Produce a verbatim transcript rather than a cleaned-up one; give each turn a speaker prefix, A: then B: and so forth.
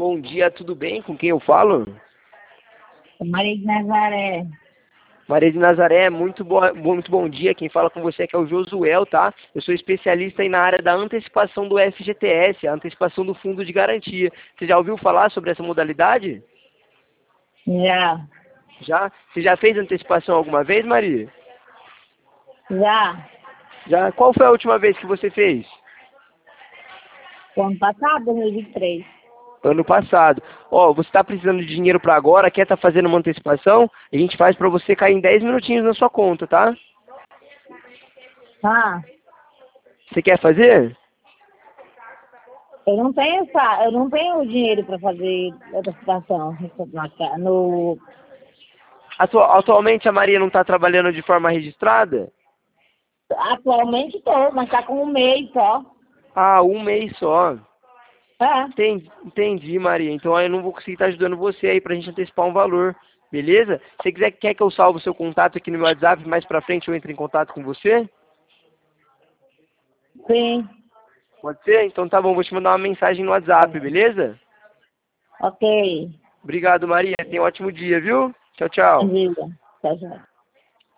A: Bom dia, tudo bem? Com quem eu falo?
B: Maria de Nazaré.
A: Maria de Nazaré, muito, boa, muito bom dia. Quem fala com você aqui é o Josuel, tá? Eu sou especialista aí na área da antecipação do F G T S, a antecipação do Fundo de Garantia. Você já ouviu falar sobre essa modalidade?
B: Já.
A: Já? Você já fez antecipação alguma vez, Maria?
B: Já.
A: Já? Qual foi a última vez que você fez?
B: O ano passado, dois mil e vinte e três.
A: Ano passado. Ó, você está precisando de dinheiro para agora, quer estar fazendo uma antecipação? A gente faz para você cair em dez minutinhos na sua conta, tá?
B: Ah,
A: Você quer fazer?
B: eu não tenho essa, eu não tenho dinheiro para fazer antecipação no.
A: Atu atualmente a Maria não está trabalhando de forma registrada?
B: Atualmente estou, mas está com um mês só.
A: Ah, um mês só.
B: É.
A: Entendi, entendi, Maria. Então aí eu não vou conseguir estar ajudando você aí pra gente antecipar um valor. Beleza? Se você quiser, quer que eu salve o seu contato aqui no meu WhatsApp, mais pra frente eu entre em contato com você?
B: Sim.
A: Pode ser? Então tá bom, vou te mandar uma mensagem no WhatsApp, beleza?
B: Ok.
A: Obrigado, Maria. Tenha um ótimo dia, viu? Tchau, tchau.
B: Beleza. Tchau, tchau.